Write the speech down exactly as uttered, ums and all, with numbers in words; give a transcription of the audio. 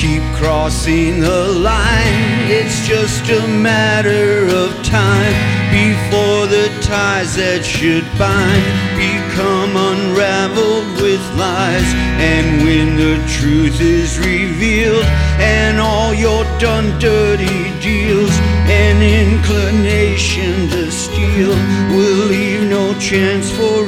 keep crossing the line. It's just a matter of time before the ties that should bind become unraveled with lies. And when the truth is revealed and all your done dirty deals, an inclination to steal will leave no chance for